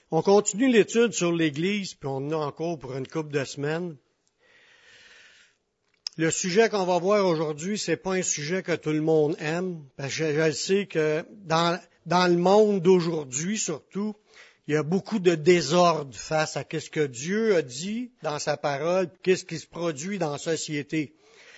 On continue l'étude sur l'Église, puis on en a encore pour une couple de semaines. Le sujet qu'on va voir aujourd'hui, c'est pas un sujet que tout le monde aime, parce que je sais que dans le monde d'aujourd'hui, surtout, il y a beaucoup de désordre face à ce que Dieu a dit dans sa parole, qu'est-ce qui se produit dans la société.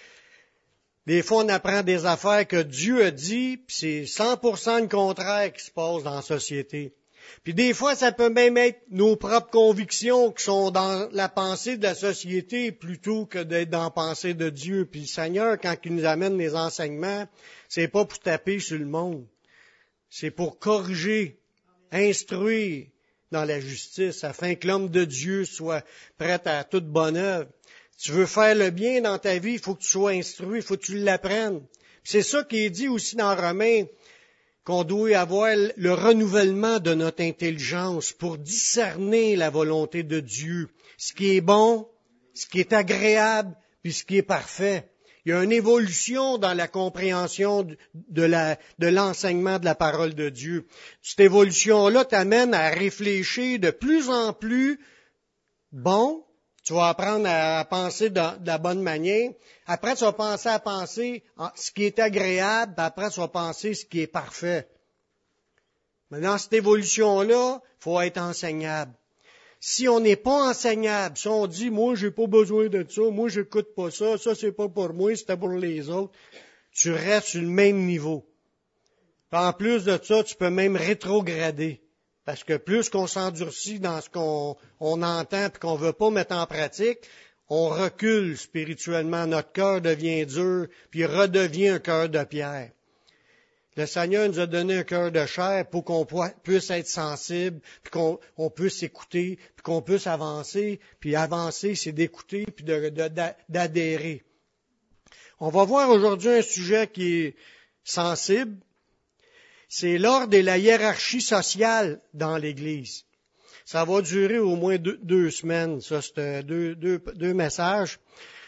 Des fois, on apprend des affaires que Dieu a dit, puis c'est 100% le contraire qui se passe dans la société. Puis des fois, ça peut même être nos propres convictions qui sont dans la pensée de la société plutôt que d'être dans la pensée de Dieu. Puis le Seigneur, quand il nous amène les enseignements, c'est pas pour taper sur le monde. C'est pour corriger, instruire dans la justice, afin que l'homme de Dieu soit prêt à toute bonne œuvre. Tu veux faire le bien dans ta vie, il faut que tu sois instruit, il faut que tu l'apprennes. C'est ça qui est dit aussi dans Romains, qu'on doit avoir le renouvellement de notre intelligence pour discerner la volonté de Dieu, ce qui est bon, ce qui est agréable, puis ce qui est parfait. Il y a une évolution dans la compréhension de l'enseignement de la parole de Dieu. Cette évolution-là t'amène à réfléchir de plus en plus bon. Tu vas apprendre à penser de la bonne manière. Après, tu vas penser à penser ce qui est agréable, puis après, tu vas penser ce qui est parfait. Mais dans cette évolution-là, il faut être enseignable. Si on n'est pas enseignable, si on dit, moi, j'ai pas besoin de ça, moi, j'écoute pas ça, ça, c'est pas pour moi, c'était pour les autres, tu restes sur le même niveau. Puis en plus de ça, tu peux même rétrograder. Parce que plus qu'on s'endurcit dans ce qu'on entend et qu'on ne veut pas mettre en pratique, on recule spirituellement. Notre cœur devient dur, puis redevient un cœur de pierre. Le Seigneur nous a donné un cœur de chair pour qu'on puisse être sensible, puis qu'on puisse écouter, puis qu'on puisse avancer. Puis avancer, c'est d'écouter, puis d'adhérer. On va voir aujourd'hui un sujet qui est sensible. C'est l'ordre et la hiérarchie sociale dans l'Église. Ça va durer au moins deux semaines. Ça, c'est deux messages.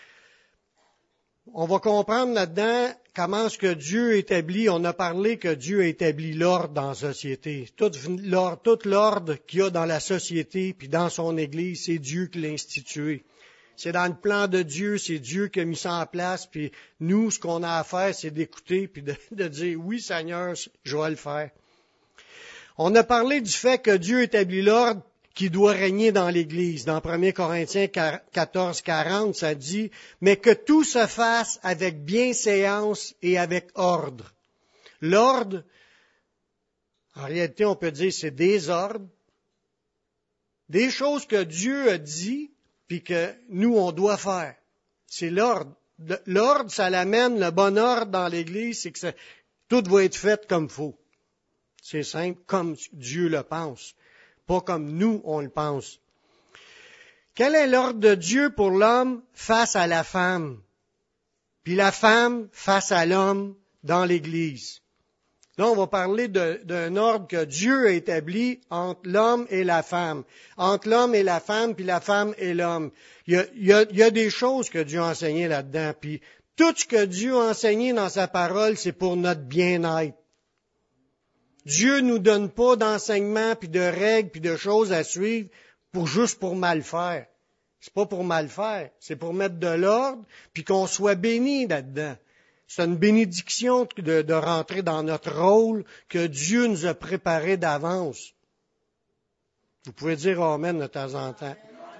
On va comprendre là-dedans comment est-ce que Dieu établit. On a parlé que Dieu a établi l'ordre dans la société. Tout l'ordre qu'il y a dans la société puis dans son Église, c'est Dieu qui l'a institué. C'est dans le plan de Dieu, c'est Dieu qui a mis ça en place, puis nous, ce qu'on a à faire, c'est d'écouter, puis de dire, oui, Seigneur, je vais le faire. On a parlé du fait que Dieu établit l'ordre qui doit régner dans l'Église. Dans 1 Corinthiens 14, 40, ça dit, mais que tout se fasse avec bienséance et avec ordre. L'ordre, en réalité, on peut dire, c'est des ordres, des choses que Dieu a dit, puis que nous, on doit faire. C'est l'ordre. L'ordre, ça l'amène, le bon ordre dans l'Église, c'est que tout va être fait comme il faut. C'est simple, comme Dieu le pense, pas comme nous, on le pense. Quel est l'ordre de Dieu pour l'homme face à la femme? Puis la femme face à l'homme dans l'Église. Là, on va parler d'un ordre que Dieu a établi entre l'homme et la femme. Entre l'homme et la femme, puis la femme et l'homme. Il y a des choses que Dieu a enseignées là-dedans. Puis tout ce que Dieu a enseigné dans sa parole, c'est pour notre bien-être. Dieu nous donne pas d'enseignements, puis de règles, puis de choses à suivre juste pour mal faire. C'est pas pour mal faire. C'est pour mettre de l'ordre, puis qu'on soit béni là-dedans. C'est une bénédiction de rentrer dans notre rôle que Dieu nous a préparé d'avance. Vous pouvez dire Amen de temps en temps.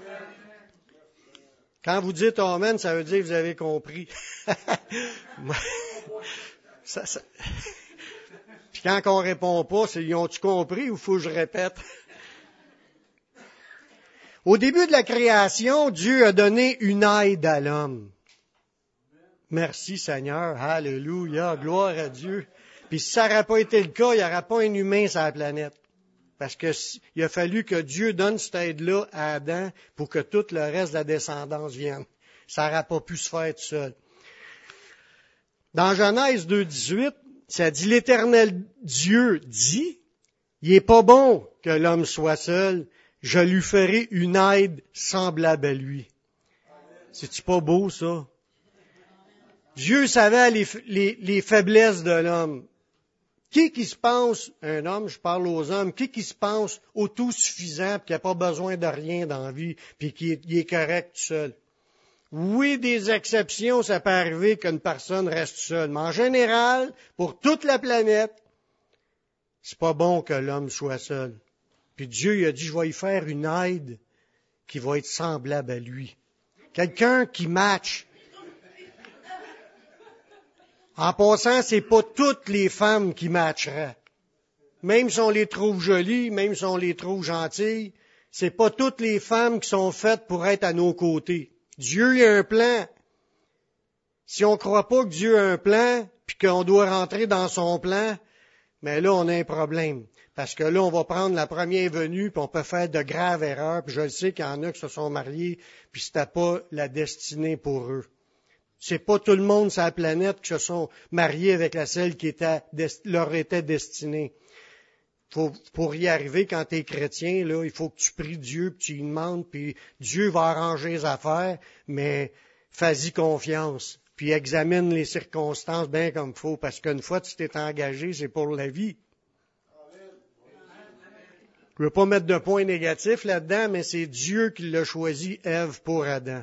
Quand vous dites Amen, ça veut dire que vous avez compris. Puis quand on répond pas, c'est ils ont-tu compris ou faut que je répète? Au début de la création, Dieu a donné une aide à l'homme. Merci Seigneur, alléluia, gloire à Dieu. Puis si ça n'aurait pas été le cas, il n'y aurait pas un humain sur la planète. Parce que il a fallu que Dieu donne cette aide-là à Adam pour que tout le reste de la descendance vienne. Ça n'aurait pas pu se faire tout seul. Dans Genèse 2,18, ça dit, l'Éternel Dieu dit, il n'est pas bon que l'homme soit seul, je lui ferai une aide semblable à lui. C'est-tu pas beau, ça? Dieu savait les faiblesses de l'homme. Qui se pense, un homme, je parle aux hommes, qui se pense autosuffisant, puis qui n'a pas besoin de rien dans la vie, puis qui est correct tout seul? Oui, des exceptions, ça peut arriver qu'une personne reste seule, mais en général, pour toute la planète, c'est pas bon que l'homme soit seul. Puis Dieu, il a dit, je vais y faire une aide qui va être semblable à lui. Quelqu'un qui match. En passant, c'est pas toutes les femmes qui matcheraient. Même si on les trouve jolies, même si on les trouve gentilles, c'est pas toutes les femmes qui sont faites pour être à nos côtés. Dieu il a un plan. Si on ne croit pas que Dieu a un plan, puis qu'on doit rentrer dans son plan, mais là, on a un problème. Parce que là, on va prendre la première venue, puis on peut faire de graves erreurs, puis je le sais qu'il y en a qui se sont mariés, puis c'était pas la destinée pour eux. C'est pas tout le monde sur la planète qui se sont mariés avec celle qui leur était destinée. Pour y arriver, quand tu es chrétien, là, il faut que tu pries Dieu, puis tu lui demandes, puis Dieu va arranger les affaires, mais fais-y confiance, puis examine les circonstances bien comme il faut, parce qu'une fois que tu t'es engagé, c'est pour la vie. Je ne veux pas mettre de point négatif là-dedans, mais c'est Dieu qui l'a choisi, Ève, pour Adam.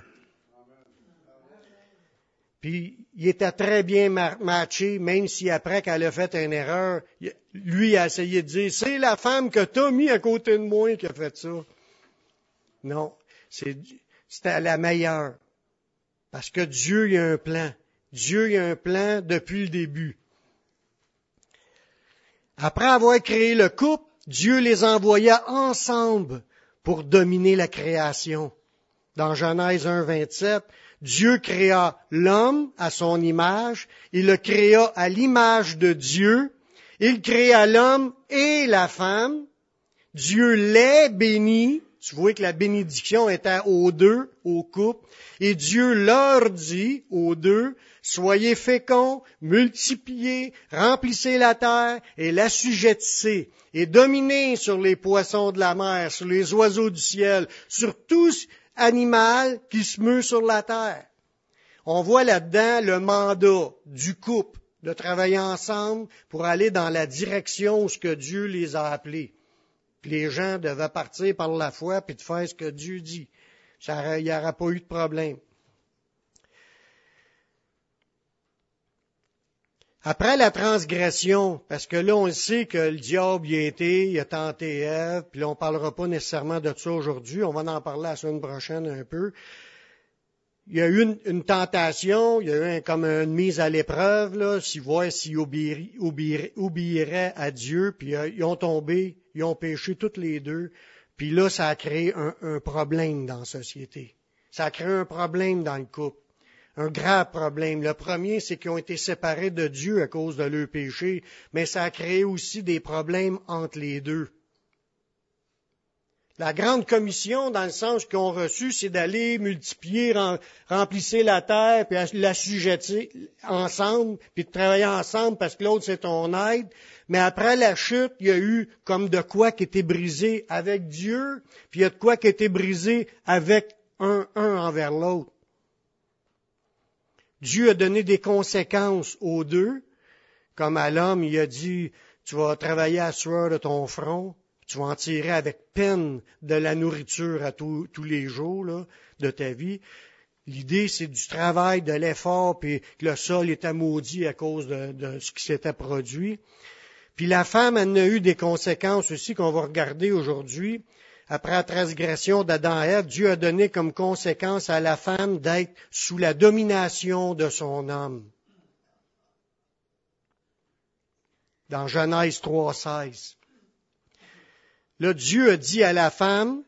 Puis, il était très bien matché, même si après qu'elle a fait une erreur, lui a essayé de dire, c'est la femme que tu as mis à côté de moi qui a fait ça. Non, c'était la meilleure. Parce que Dieu, il a un plan. Dieu, il a un plan depuis le début. Après avoir créé le couple, Dieu les envoya ensemble pour dominer la création. Dans Genèse 1, 27, Dieu créa l'homme à son image, il le créa à l'image de Dieu, il créa l'homme et la femme, Dieu les bénit, tu vois que la bénédiction était aux deux, au couple, et Dieu leur dit aux deux, soyez féconds, multipliez, remplissez la terre et l'assujettissez, et dominez sur les poissons de la mer, sur les oiseaux du ciel, sur tout animal qui se meut sur la terre. On voit là-dedans le mandat du couple de travailler ensemble pour aller dans la direction où ce que Dieu les a appelés. Puis les gens devaient partir par la foi puis de faire ce que Dieu dit. Il n'y aura pas eu de problème. Après la transgression, parce que là, on sait que le diable il a tenté Ève, puis là, on ne parlera pas nécessairement de ça aujourd'hui, on va en parler la semaine prochaine un peu. Il y a eu une tentation, il y a eu comme une mise à l'épreuve, là, voir s'ils obéiraient à Dieu, puis ils ont tombé, ils ont péché toutes les deux, puis là, ça a créé un problème dans la société. Ça a créé un problème dans le couple. Un grave problème. Le premier, c'est qu'ils ont été séparés de Dieu à cause de leur péché, mais ça a créé aussi des problèmes entre les deux. La grande commission, dans le sens qu'ils ont reçu, c'est d'aller multiplier, remplisser la terre, puis l'assujettir ensemble, puis de travailler ensemble parce que l'autre, c'est ton aide. Mais après la chute, il y a eu comme de quoi qui était brisé avec Dieu, puis il y a de quoi qui était brisé avec un envers l'autre. Dieu a donné des conséquences aux deux, comme à l'homme, il a dit, tu vas travailler à la sueur de ton front, tu vas en tirer avec peine de la nourriture à tous les jours là, de ta vie. L'idée, c'est du travail, de l'effort, puis que le sol était maudit à cause de ce qui s'était produit. Puis la femme, elle en a eu des conséquences aussi qu'on va regarder aujourd'hui. Après la transgression d'Adam et Ève, Dieu a donné comme conséquence à la femme d'être sous la domination de son homme. Dans Genèse 3,16. Là, Dieu a dit à la femme,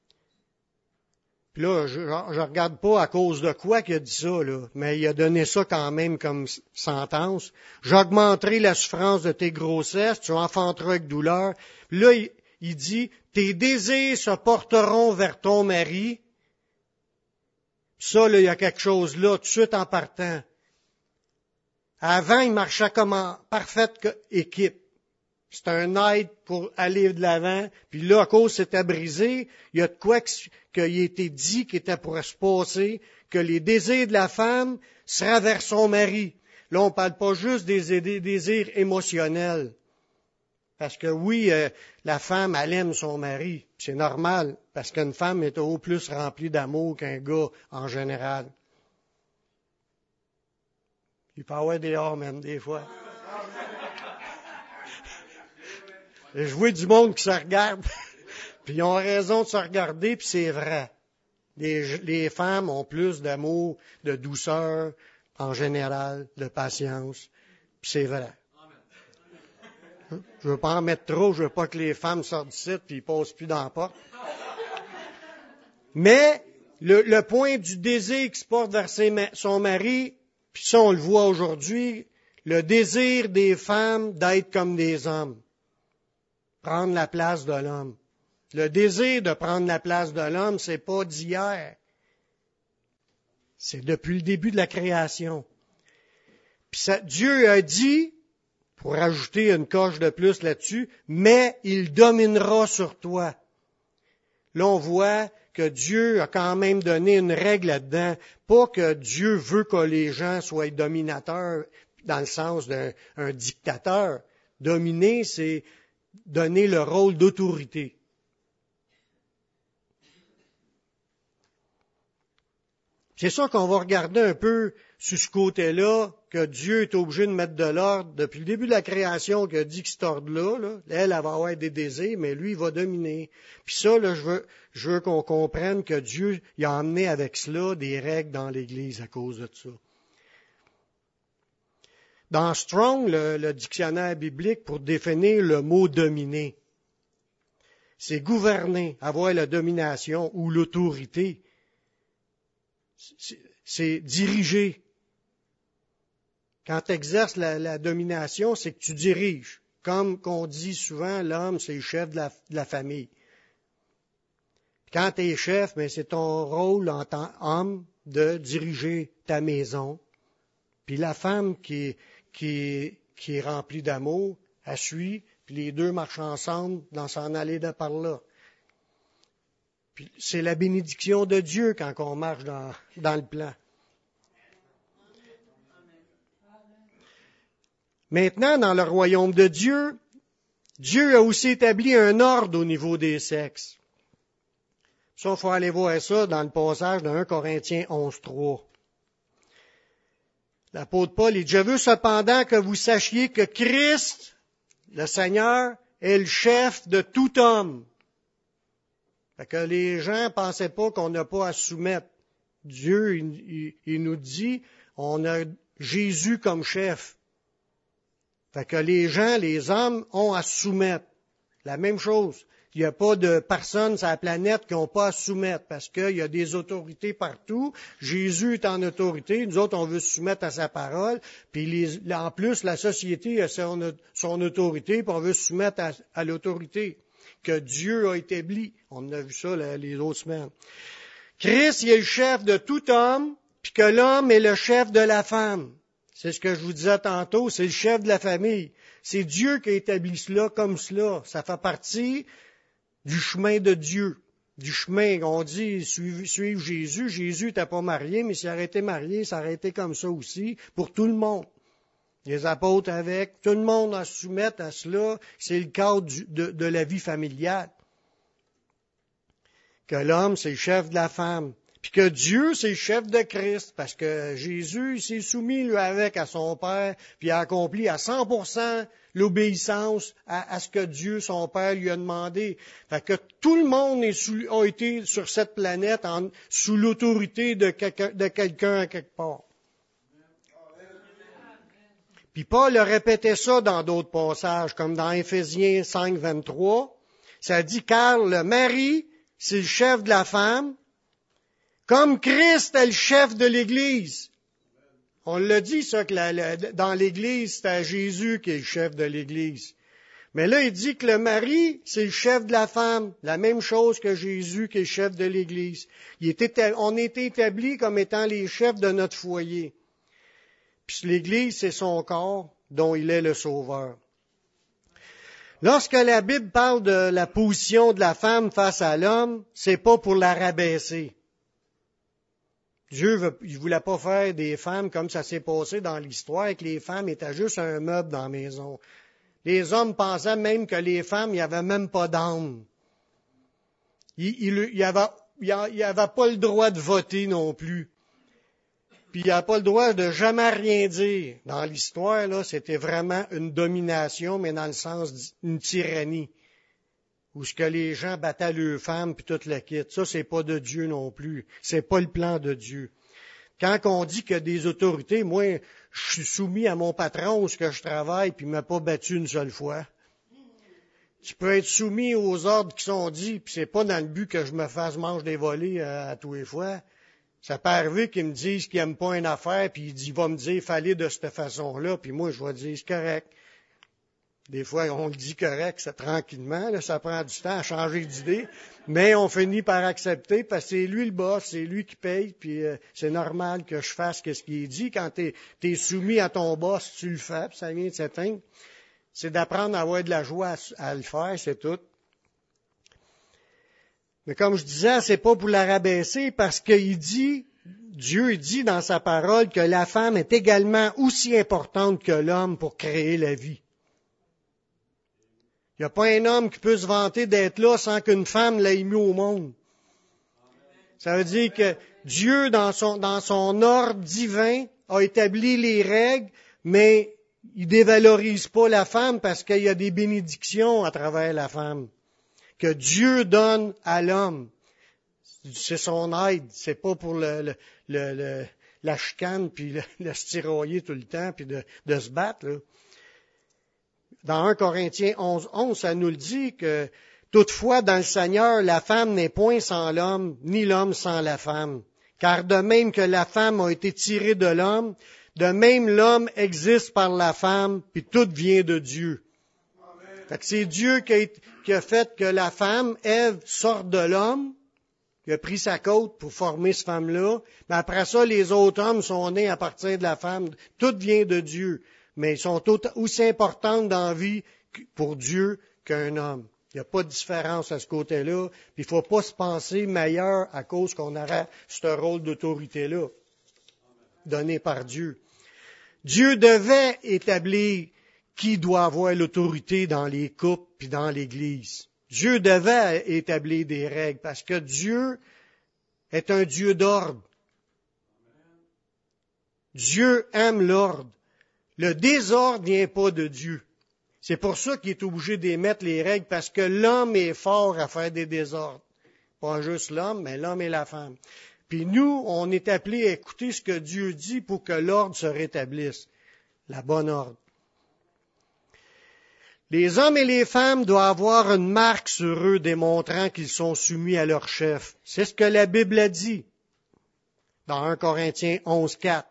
puis là, je regarde pas à cause de quoi qu'il a dit ça, là, mais il a donné ça quand même comme sentence. J'augmenterai la souffrance de tes grossesses, tu enfanteras avec douleur. Puis là, il dit, tes désirs se porteront vers ton mari. Ça, là, il y a quelque chose là, tout de suite en partant. Avant, il marchait comme en parfaite équipe. C'était un aide pour aller de l'avant. Puis là, à cause c'était brisé, il y a de quoi qu'il a été dit qui était pour se passer, que les désirs de la femme seraient vers son mari. Là, on ne parle pas juste des désirs émotionnels. Parce que oui, la femme, elle aime son mari. C'est normal, parce qu'une femme est au plus remplie d'amour qu'un gars en général. Il peut y avoir des même des fois. Et je vois du monde qui se regarde, puis ils ont raison de se regarder, puis c'est vrai. Les femmes ont plus d'amour, de douceur, en général, de patience, puis c'est vrai. Je veux pas en mettre trop, je veux pas que les femmes sortent d'ici puis ils passent plus dans la porte. Mais le point du désir qui se porte vers son mari, puis ça on le voit aujourd'hui, le désir des femmes d'être comme des hommes, prendre la place de l'homme. Le désir de prendre la place de l'homme, c'est pas d'hier. C'est depuis le début de la création. Puis Dieu a dit, pour ajouter une coche de plus là-dessus, mais il dominera sur toi. Là, on voit que Dieu a quand même donné une règle là-dedans. Pas que Dieu veut que les gens soient dominateurs dans le sens d'un dictateur. Dominer, c'est donner le rôle d'autorité. C'est ça qu'on va regarder un peu sur ce côté-là, que Dieu est obligé de mettre de l'ordre depuis le début de la création, qu'il a dit que cet ordre-là, elle va avoir des désirs, mais lui, il va dominer. Puis ça, là, je veux qu'on comprenne que Dieu, il a emmené avec cela des règles dans l'Église à cause de ça. Dans Strong, le dictionnaire biblique, pour définir le mot dominer, c'est gouverner, avoir la domination ou l'autorité. C'est diriger. Quand tu exerces la domination, c'est que tu diriges. Comme qu'on dit souvent, l'homme, c'est le chef de la famille. Quand tu es chef, mais c'est ton rôle en tant qu'homme de diriger ta maison. Puis la femme qui est remplie d'amour, elle suit, puis les deux marchent ensemble dans s'en aller de par là. Puis c'est la bénédiction de Dieu quand on marche dans le plan. Maintenant, dans le royaume de Dieu, Dieu a aussi établi un ordre au niveau des sexes. Ça, il faut aller voir ça dans le passage de 1 Corinthiens 11.3. L'apôtre Paul dit, « Je veux cependant que vous sachiez que Christ, le Seigneur, est le chef de tout homme. » Fait que les gens ne pensaient pas qu'on n'a pas à soumettre. Dieu, il nous dit, on a Jésus comme chef. Fait que les gens, les hommes, ont à soumettre. La même chose. Il n'y a pas de personnes sur la planète qui n'ont pas à soumettre parce qu'il y a des autorités partout. Jésus est en autorité. Nous autres, on veut se soumettre à sa parole. Puis en plus, la société a son autorité, puis on veut se soumettre à l'autorité que Dieu a établie. On a vu ça les autres semaines. Christ, il est le chef de tout homme, puis que l'homme est le chef de la femme. C'est ce que je vous disais tantôt, c'est le chef de la famille. C'est Dieu qui a établi cela comme cela. Ça fait partie du chemin de Dieu. Du chemin, on dit, suivre Jésus. Jésus n'était pas marié, mais s'il aurait été marié, ça aurait été comme ça aussi pour tout le monde. Les apôtres avec, tout le monde à se soumettre à cela. C'est le cadre de la vie familiale. Que l'homme, c'est le chef de la femme. Puis que Dieu, c'est le chef de Christ, parce que Jésus, il s'est soumis, lui, avec à son Père, puis il a accompli à 100% l'obéissance à ce que Dieu, son Père, lui a demandé. Fait que tout le monde a été sur cette planète sous l'autorité de quelqu'un à quelque part. Puis Paul a répété ça dans d'autres passages, comme dans Éphésiens 5, 23. Ça dit, car le mari, c'est le chef de la femme, comme Christ est le chef de l'Église. On l'a dit, ça, que dans l'Église, c'est Jésus qui est le chef de l'Église. Mais là, il dit que le mari, c'est le chef de la femme. La même chose que Jésus qui est le chef de l'Église. On est établis comme étant les chefs de notre foyer. Puis l'Église, c'est son corps dont il est le sauveur. Lorsque la Bible parle de la position de la femme face à l'homme, c'est pas pour la rabaisser. Dieu il voulait pas faire des femmes comme ça s'est passé dans l'histoire, que les femmes étaient juste un meuble dans la maison. Les hommes pensaient même que les femmes, il n'y avait même pas d'âme. Il n'y avait pas le droit de voter non plus. Puis il n'y a pas le droit de jamais rien dire. Dans l'histoire, là, c'était vraiment une domination, mais dans le sens d'une tyrannie. Où ce que les gens battaient leurs femmes puis toute la quitte. Ça, c'est pas de Dieu non plus. C'est pas le plan de Dieu. Quand on dit que des autorités, moi, je suis soumis à mon patron où ce que je travaille puis il m'a pas battu une seule fois. Tu peux être soumis aux ordres qui sont dits, puis c'est pas dans le but que je me fasse manger des volets à tous les fois. Ça peut arriver qu'ils me disent qu'ils n'aiment pas une affaire, puis il va me dire, fallait de cette façon-là, puis moi, je vais dire, c'est correct. Des fois, on le dit correct, c'est tranquillement, là, ça prend du temps à changer d'idée, mais on finit par accepter, parce que c'est lui le boss, c'est lui qui paye, puis c'est normal que je fasse ce qu'il dit. Quand t'es soumis à ton boss, tu le fais, puis ça vient de s'éteindre. C'est d'apprendre à avoir de la joie à le faire, c'est tout. Mais comme je disais, c'est pas pour la rabaisser parce qu'il dit, Dieu dit dans sa parole que la femme est également aussi importante que l'homme pour créer la vie. Il n'y a pas un homme qui peut se vanter d'être là sans qu'une femme l'ait mis au monde. Ça veut dire que Dieu, dans son ordre divin, a établi les règles, mais il dévalorise pas la femme parce qu'il y a des bénédictions à travers la femme que Dieu donne à l'homme. C'est son aide, c'est pas pour la chicane puis le se tiroyer tout le temps puis de se battre. Là. Dans 1 Corinthiens 11, ça nous le dit que toutefois dans le Seigneur, la femme n'est point sans l'homme, ni l'homme sans la femme. Car de même que la femme a été tirée de l'homme, de même l'homme existe par la femme, puis tout vient de Dieu. Fait que c'est Dieu qui a fait que la femme, Ève, sorte de l'homme. Il a pris sa côte pour former cette femme-là. Mais après ça, les autres hommes sont nés à partir de la femme. Tout vient de Dieu. Mais ils sont aussi importants dans la vie pour Dieu qu'un homme. Il n'y a pas de différence à ce côté-là. Puis il ne faut pas se penser meilleur à cause qu'on aurait ce rôle d'autorité-là, donné par Dieu. Dieu devait établir qui doit avoir l'autorité dans les couples puis dans l'Église. Dieu devait établir des règles parce que Dieu est un Dieu d'ordre. Dieu aime l'ordre. Le désordre vient pas de Dieu. C'est pour ça qu'il est obligé d'émettre les règles parce que l'homme est fort à faire des désordres. Pas juste l'homme, mais l'homme et la femme. Puis nous, on est appelés à écouter ce que Dieu dit pour que l'ordre se rétablisse. La bonne ordre. Les hommes et les femmes doivent avoir une marque sur eux démontrant qu'ils sont soumis à leur chef. C'est ce que la Bible a dit dans 1 Corinthiens 11:4.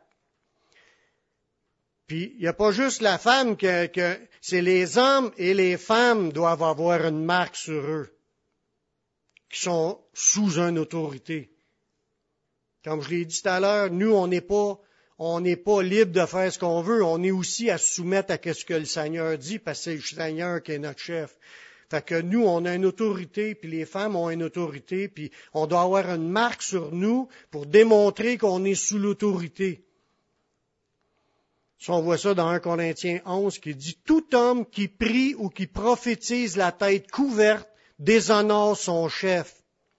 Puis, il n'y a pas juste la femme que c'est les hommes et les femmes doivent avoir une marque sur eux qui sont sous une autorité. Comme je l'ai dit tout à l'heure, nous, on n'est pas libre de faire ce qu'on veut. On est aussi à se soumettre à ce que le Seigneur dit, parce que c'est le Seigneur qui est notre chef. Fait que nous, on a une autorité, puis les femmes ont une autorité, puis on doit avoir une marque sur nous pour démontrer qu'on est sous l'autorité. Si on voit ça dans 1 Corinthiens 11 qui dit « Tout homme qui prie ou qui prophétise la tête couverte déshonore son chef. »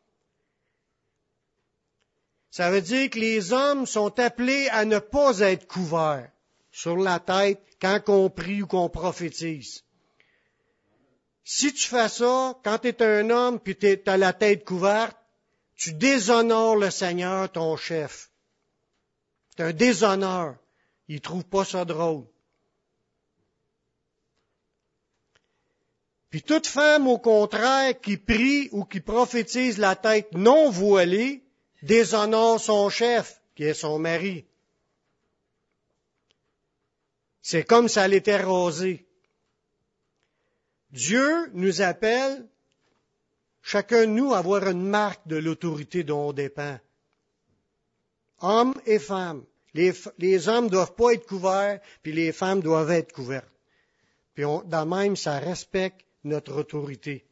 Ça veut dire que les hommes sont appelés à ne pas être couverts sur la tête quand on prie ou qu'on prophétise. Si tu fais ça, quand tu es un homme puis tu as la tête couverte, tu déshonores le Seigneur, ton chef. C'est un déshonneur. Il ne trouve pas ça drôle. Puis toute femme, au contraire, qui prie ou qui prophétise la tête non voilée, déshonore son chef, qui est son mari. C'est comme si elle était rasée. Dieu nous appelle, chacun de nous, à avoir une marque de l'autorité dont on dépend. Hommes et femmes. Les hommes ne doivent pas être couverts, puis les femmes doivent être couvertes. Puis de même, ça respecte notre autorité.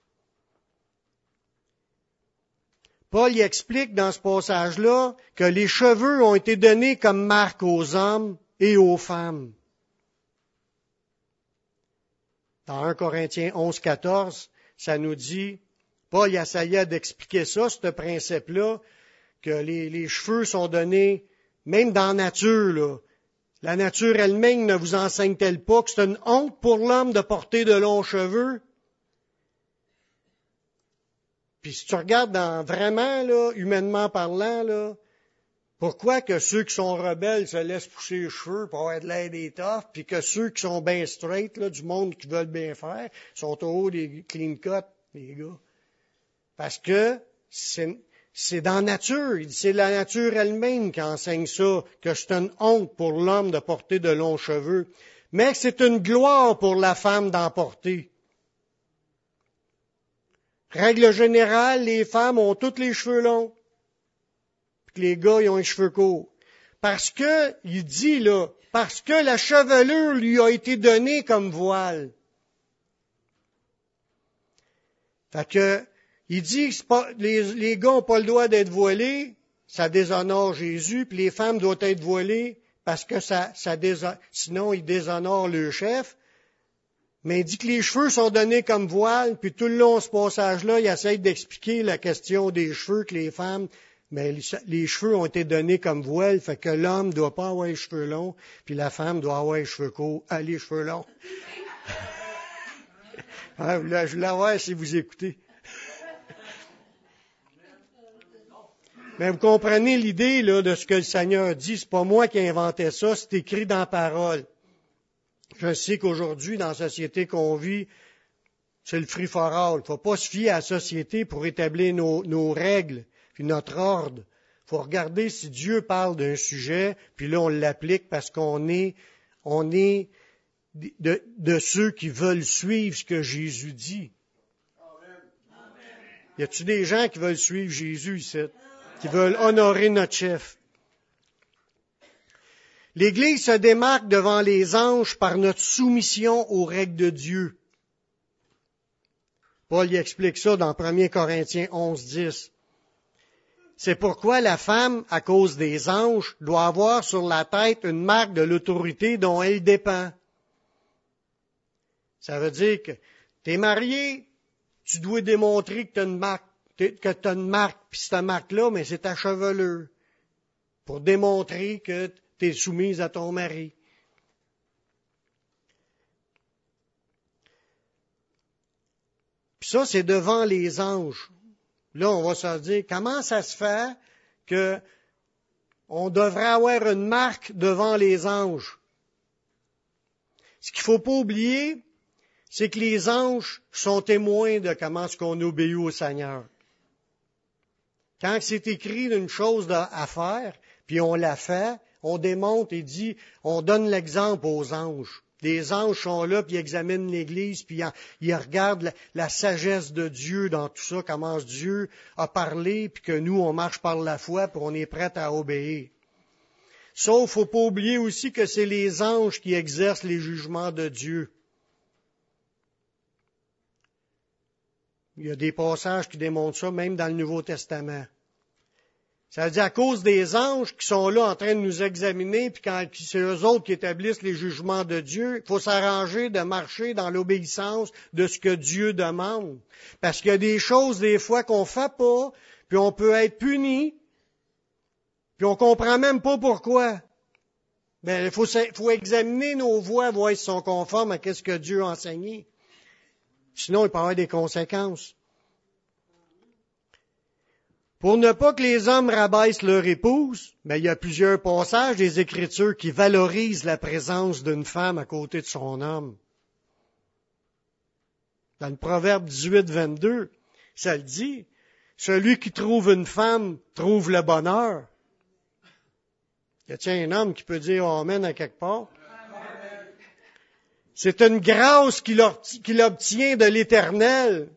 Paul y explique dans ce passage-là que les cheveux ont été donnés comme marque aux hommes et aux femmes. Dans 1 Corinthiens 11, 14, ça nous dit, Paul il essayait d'expliquer ça, ce principe-là, que les cheveux sont donnés, même dans la nature, là. La nature elle-même ne vous enseigne-t-elle pas que c'est une honte pour l'homme de porter de longs cheveux? Puis si tu regardes vraiment, là, humainement parlant, là, pourquoi que ceux qui sont rebelles se laissent pousser les cheveux pour avoir de l'air des toughs, puis que ceux qui sont bien straight, là, du monde qui veulent bien faire, sont au haut des clean cut, les gars? Parce que c'est dans la nature, c'est la nature elle-même qui enseigne ça, que c'est une honte pour l'homme de porter de longs cheveux, mais que c'est une gloire pour la femme d'en porter. Règle générale, les femmes ont tous les cheveux longs, puis les gars, ils ont les cheveux courts. Parce que, il dit là, parce que la chevelure lui a été donnée comme voile. Fait que, il dit que les gars n'ont pas le droit d'être voilés, ça déshonore Jésus, puis les femmes doivent être voilées parce que sinon ils déshonorent le chef. Mais il dit que les cheveux sont donnés comme voile, puis tout le long de ce passage-là, il essaie d'expliquer la question des cheveux que les femmes, mais les cheveux ont été donnés comme voile, fait que l'homme ne doit pas avoir les cheveux longs, puis la femme doit avoir les cheveux courts, les cheveux longs. Je voulais voir si vous écoutez. Mais vous comprenez l'idée là, de ce que le Seigneur dit. C'est pas moi qui ai inventé ça, c'est écrit dans la parole. Je sais qu'aujourd'hui, dans la société qu'on vit, c'est le free for all. Il ne faut pas se fier à la société pour établir nos règles, puis notre ordre. Il faut regarder si Dieu parle d'un sujet, puis là on l'applique parce qu'on est de ceux qui veulent suivre ce que Jésus dit. Y a-t-il des gens qui veulent suivre Jésus ici? Qui veulent honorer notre chef. L'Église se démarque devant les anges par notre soumission aux règles de Dieu. Paul y explique ça dans 1 Corinthiens 11, 10. C'est pourquoi la femme, à cause des anges, doit avoir sur la tête une marque de l'autorité dont elle dépend. Ça veut dire que tu es marié, tu dois démontrer que tu as une marque. Puis cette marque-là, mais c'est ta chevelure, pour démontrer que tu es soumise à ton mari. Puis ça, c'est devant les anges. Là, on va se dire, comment ça se fait que on devrait avoir une marque devant les anges? Ce qu'il ne faut pas oublier, c'est que les anges sont témoins de comment est-ce qu'on obéit au Seigneur. Quand c'est écrit d'une chose à faire, puis on la fait, on démontre et dit, on donne l'exemple aux anges. Les anges sont là, puis ils examinent l'Église, puis ils regardent la sagesse de Dieu dans tout ça, comment Dieu a parlé, puis que nous, on marche par la foi, puis on est prêts à obéir. Sauf, faut pas oublier aussi que c'est les anges qui exercent les jugements de Dieu. Il y a des passages qui démontrent ça, même dans le Nouveau Testament. Ça veut dire à cause des anges qui sont là en train de nous examiner, puis quand c'est eux autres qui établissent les jugements de Dieu, il faut s'arranger de marcher dans l'obéissance de ce que Dieu demande. Parce qu'il y a des choses, des fois, qu'on fait pas, puis on peut être puni, puis on comprend même pas pourquoi. Ben, il faut examiner nos voies, voir si sont conformes à ce que Dieu a enseigné. Sinon, il peut y avoir des conséquences. Pour ne pas que les hommes rabaissent leur épouse, il y a plusieurs passages des Écritures qui valorisent la présence d'une femme à côté de son homme. Dans le Proverbe 18, 22, ça le dit, « Celui qui trouve une femme trouve le bonheur. » Y a-t-il un homme qui peut dire « Amen » à quelque part? C'est une grâce qu'il obtient de l'Éternel.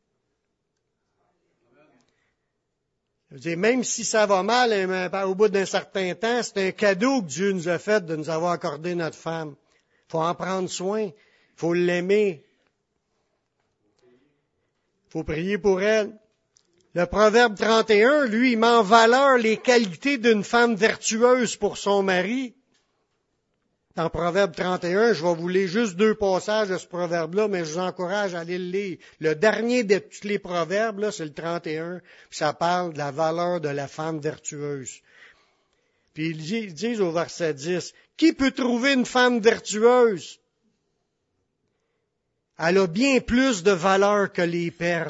Je veux dire, même si ça va mal, au bout d'un certain temps, c'est un cadeau que Dieu nous a fait de nous avoir accordé notre femme. Il faut en prendre soin. Il faut l'aimer. Il faut prier pour elle. Le Proverbe 31, lui, il met en valeur les qualités d'une femme vertueuse pour son mari. Dans Proverbe 31, je vais vous lire juste 2 passages de ce proverbe-là, mais je vous encourage à aller le lire. Le dernier de tous les proverbes, là, c'est le 31, puis ça parle de la valeur de la femme vertueuse. Puis ils disent au verset 10, « Qui peut trouver une femme vertueuse? Elle a bien plus de valeur que les perles. »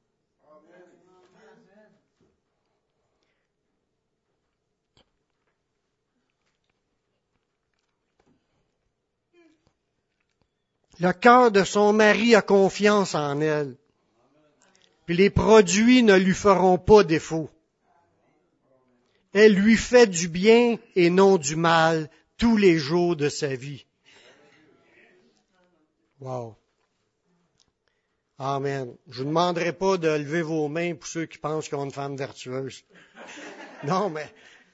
Le cœur de son mari a confiance en elle. Puis les produits ne lui feront pas défaut. Elle lui fait du bien et non du mal tous les jours de sa vie. Wow. Amen. Je ne vous demanderai pas de lever vos mains pour ceux qui pensent qu'ils ont une femme vertueuse. Non, mais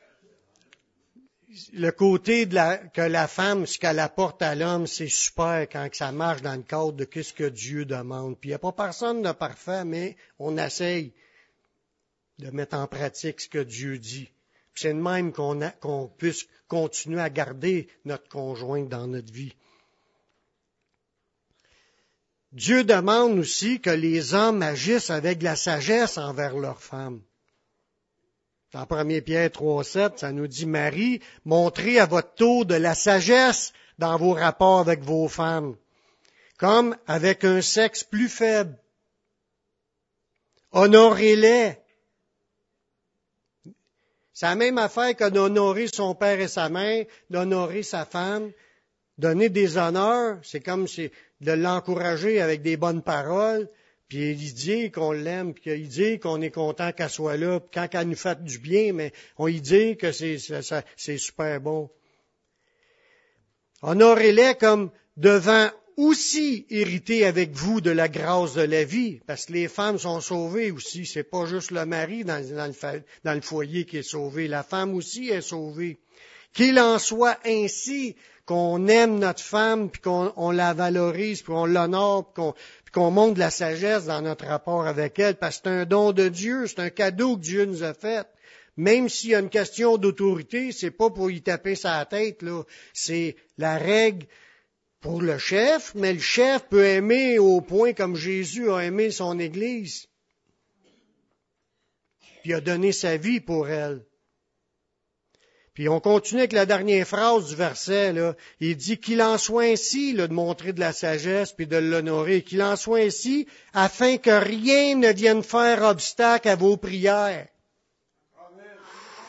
le côté que la femme, ce qu'elle apporte à l'homme, c'est super quand ça marche dans le cadre de ce que Dieu demande. Puis il n'y a pas personne de parfait, mais on essaye de mettre en pratique ce que Dieu dit. Puis c'est de même qu'on puisse continuer à garder notre conjoint dans notre vie. Dieu demande aussi que les hommes agissent avec de la sagesse envers leurs femmes. Dans 1 Pierre 3,7, ça nous dit, Marie, montrez à votre tour de la sagesse dans vos rapports avec vos femmes, comme avec un sexe plus faible. Honorez-les. C'est la même affaire que d'honorer son père et sa mère, d'honorer sa femme, donner des honneurs, c'est comme de l'encourager avec des bonnes paroles, puis il dit qu'on l'aime, puis il dit qu'on est content qu'elle soit là, puis quand elle nous fait du bien, mais on lui dit que c'est super bon. Honorez-les comme devant aussi hériter avec vous de la grâce de la vie, parce que les femmes sont sauvées aussi, c'est pas juste le mari dans le foyer qui est sauvé, la femme aussi est sauvée. Qu'il en soit ainsi, qu'on aime notre femme, puis qu'on la valorise, puis on l'honore, puis qu'on montre de la sagesse dans notre rapport avec elle, parce que c'est un don de Dieu, c'est un cadeau que Dieu nous a fait. Même s'il y a une question d'autorité, c'est pas pour y taper sa tête, là. C'est la règle pour le chef, mais le chef peut aimer au point comme Jésus a aimé son Église. Puis il a donné sa vie pour elle. Puis on continue avec la dernière phrase du verset, là. Il dit qu'il en soit ainsi, là, de montrer de la sagesse puis de l'honorer, qu'il en soit ainsi afin que rien ne vienne faire obstacle à vos prières. Amen.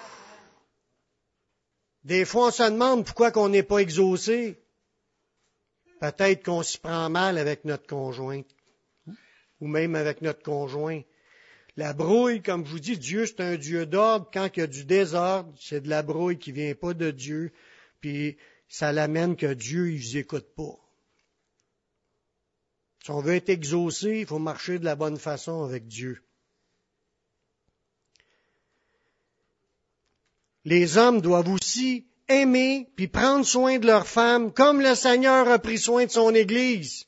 Des fois, on se demande pourquoi qu'on n'est pas exaucé. Peut-être qu'on s'y prend mal avec notre conjoint, ou même avec notre conjoint. La brouille, comme je vous dis, Dieu, c'est un Dieu d'ordre. Quand il y a du désordre, c'est de la brouille qui vient pas de Dieu. Puis ça l'amène que Dieu, il vous écoute pas. Si on veut être exaucé, il faut marcher de la bonne façon avec Dieu. Les hommes doivent aussi aimer puis prendre soin de leurs femmes comme le Seigneur a pris soin de son Église.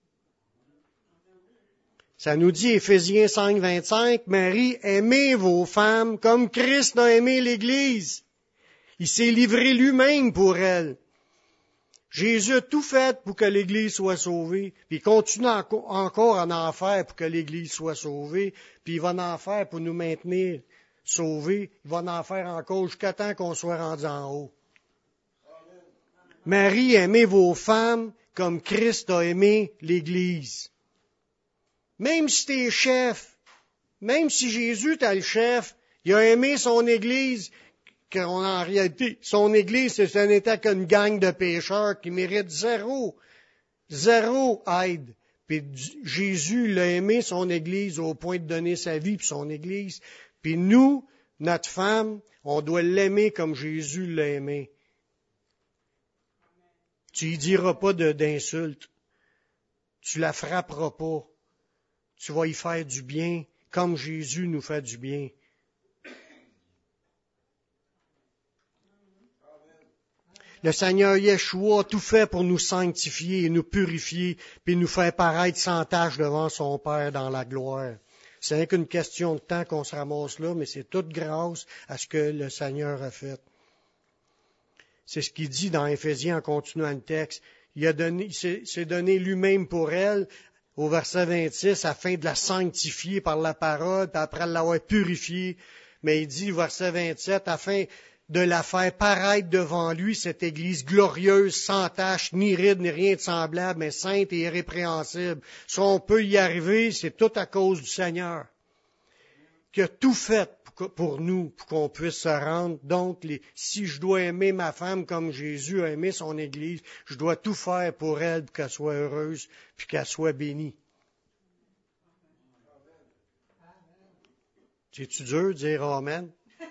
Ça nous dit, Éphésiens 5, 25, Marie, aimez vos femmes comme Christ a aimé l'Église. Il s'est livré lui-même pour elle. Jésus a tout fait pour que l'Église soit sauvée, puis il continue encore à en faire pour que l'Église soit sauvée, puis il va en faire pour nous maintenir sauvés. Il va en faire encore jusqu'à temps qu'on soit rendu en haut. Marie, aimez vos femmes comme Christ a aimé l'Église. Même si t'es chef, même si Jésus est le chef, il a aimé son Église, en réalité, son Église, ce n'était qu'une gang de pécheurs qui méritent zéro aide. Puis Jésus l'a aimé son Église au point de donner sa vie pour son Église. Puis nous, notre femme, on doit l'aimer comme Jésus l'a aimé. Tu y diras pas d'insultes. Tu la frapperas pas. Tu vas y faire du bien comme Jésus nous fait du bien. Le Seigneur Yeshua a tout fait pour nous sanctifier et nous purifier, puis nous faire paraître sans tache devant son Père dans la gloire. C'est rien qu'une question de temps qu'on se ramasse là, mais c'est toute grâce à ce que le Seigneur a fait. C'est ce qu'il dit dans Éphésiens en continuant le texte. Il s'est donné lui-même pour elle, au verset 26, afin de la sanctifier par la parole, puis après l'avoir purifiée. Mais il dit, verset 27, afin de la faire paraître devant lui, cette Église glorieuse, sans tache, ni ride, ni rien de semblable, mais sainte et irrépréhensible. Si on peut y arriver, c'est tout à cause du Seigneur, qui a tout fait pour nous, pour qu'on puisse se rendre. Donc, si je dois aimer ma femme comme Jésus a aimé son Église, je dois tout faire pour elle, pour qu'elle soit heureuse, puis qu'elle soit bénie. C'est-tu dur de dire Amen?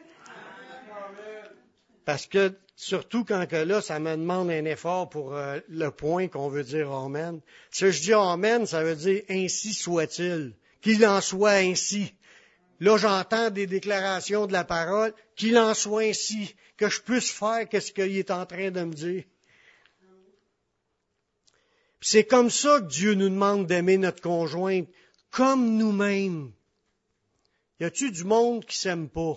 Parce que, surtout quand que là, ça me demande un effort pour le point qu'on veut dire Amen. Si je dis Amen, ça veut dire ainsi soit-il. Qu'il en soit ainsi. Là, j'entends des déclarations de la parole, qu'il en soit ainsi, que je puisse faire ce qu'il est en train de me dire. C'est comme ça que Dieu nous demande d'aimer notre conjointe, comme nous-mêmes. Y a-t-il du monde qui s'aime pas?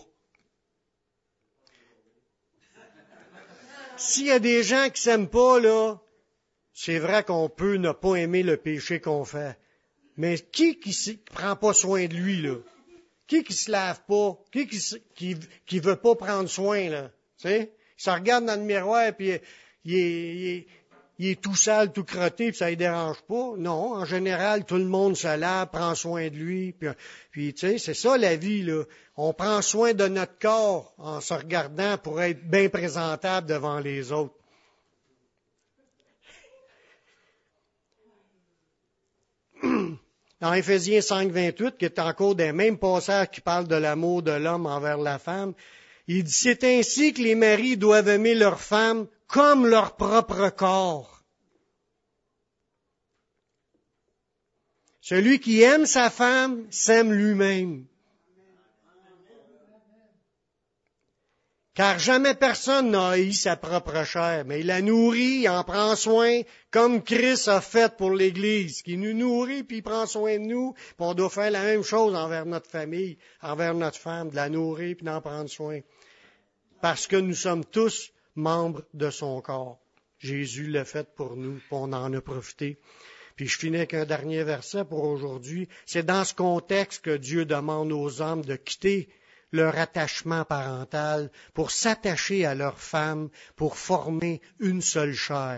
S'il y a des gens qui s'aiment pas, là, c'est vrai qu'on peut ne pas aimer le péché qu'on fait. Mais qui prend pas soin de lui, là? Qui se lave pas? Qui veut pas prendre soin, là? Tu sais? Il se regarde dans le miroir, puis il est tout sale, tout crotté, puis ça ne dérange pas. Non, en général, tout le monde se lave, prend soin de lui. Puis tu sais, c'est ça la vie, là. On prend soin de notre corps en se regardant pour être bien présentable devant les autres. Dans Éphésiens 5, 28, qui est encore des mêmes passages qui parlent de l'amour de l'homme envers la femme, il dit, c'est ainsi que les maris doivent aimer leurs femmes comme leur propre corps. Celui qui aime sa femme s'aime lui-même. Car jamais personne n'a haï sa propre chair, mais il la nourrit, il en prend soin, comme Christ a fait pour l'Église, qui nous nourrit, puis il prend soin de nous, puis on doit faire la même chose envers notre famille, envers notre femme, de la nourrir, puis d'en prendre soin. Parce que nous sommes tous membres de son corps. Jésus l'a fait pour nous, puis on en a profité. Puis je finis avec un dernier verset pour aujourd'hui. C'est dans ce contexte que Dieu demande aux hommes de quitter leur attachement parental pour s'attacher à leur femme, pour former une seule chair.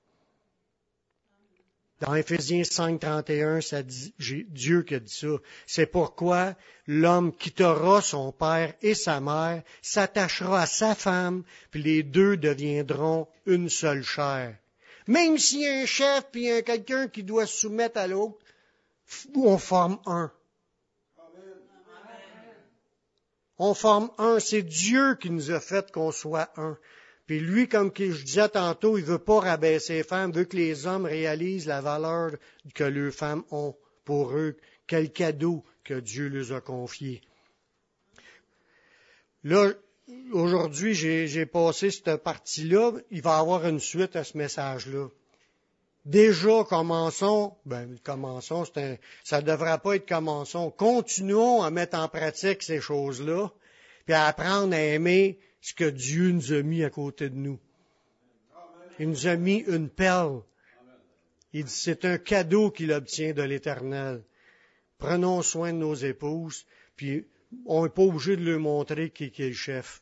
Dans Éphésiens 5, 31, ça dit, Dieu qui a dit ça. C'est pourquoi l'homme quittera son père et sa mère, s'attachera à sa femme, puis les deux deviendront une seule chair. Même s'il y a un chef puis il y a quelqu'un qui doit se soumettre à l'autre, on forme un. On forme un. C'est Dieu qui nous a fait qu'on soit un. Puis lui, comme je disais tantôt, il veut pas rabaisser les femmes, il veut que les hommes réalisent la valeur que leurs femmes ont pour eux. Quel cadeau que Dieu leur a confié. Là, aujourd'hui, j'ai passé cette partie-là. Il va y avoir une suite à ce message-là. Déjà, commençons, ça ne devrait pas être commençons. Continuons à mettre en pratique ces choses-là, puis à apprendre à aimer ce que Dieu nous a mis à côté de nous. Il nous a mis une perle. Il dit, c'est un cadeau qu'il obtient de l'Éternel. Prenons soin de nos épouses, puis on n'est pas obligé de leur montrer qui est le chef.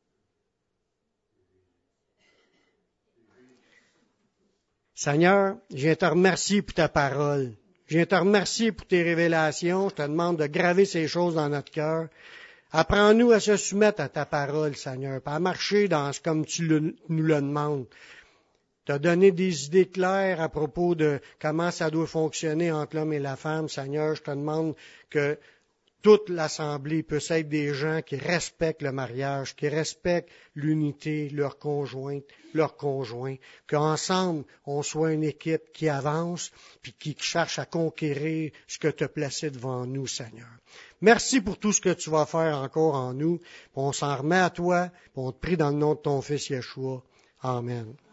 Seigneur, je viens te remercier pour ta parole. Je viens te remercier pour tes révélations. Je te demande de graver ces choses dans notre cœur. Apprends-nous à se soumettre à ta parole, Seigneur, puis à marcher comme tu nous le demandes. Tu as donné des idées claires à propos de comment ça doit fonctionner entre l'homme et la femme, Seigneur. Je te demande que toute l'Assemblée puisse être des gens qui respectent le mariage, qui respectent l'unité, leur conjointe, leurs conjoints, qu'ensemble, on soit une équipe qui avance, puis qui cherche à conquérir ce que tu as placé devant nous, Seigneur. Merci pour tout ce que tu vas faire encore en nous. On s'en remet à toi, on te prie dans le nom de ton Fils Yeshua. Amen.